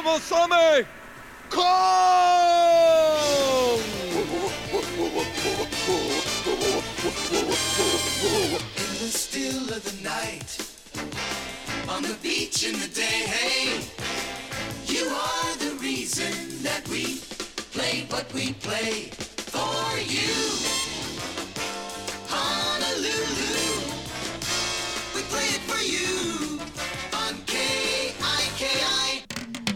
Kamasame Kong! In the still of the night, on the beach in the day, hey, you are the reason that we play what we play for you. Honolulu, we play it for you on KIKI.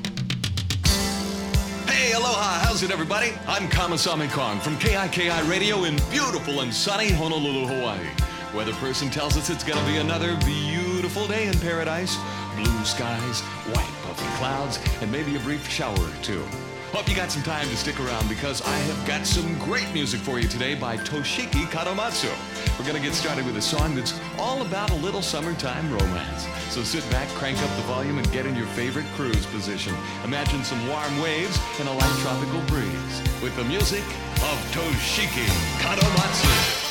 Hey, aloha, how's it everybody? I'm Kamasame Kong from KIKI Radio in beautiful and sunny Honolulu, Hawaii. Weather person tells us it's gonna be another beautiful day in paradise. Blue skies, white puffy clouds, and maybe a brief shower or two. Hope you got some time to stick around because I have got some great music for you today by Toshiki Kadomatsu. We're gonna get started with a song that's all about a little summertime romance. So sit back, crank up the volume, and get in your favorite cruise position. Imagine some warm waves and a light tropical breeze with the music of Toshiki Kadomatsu.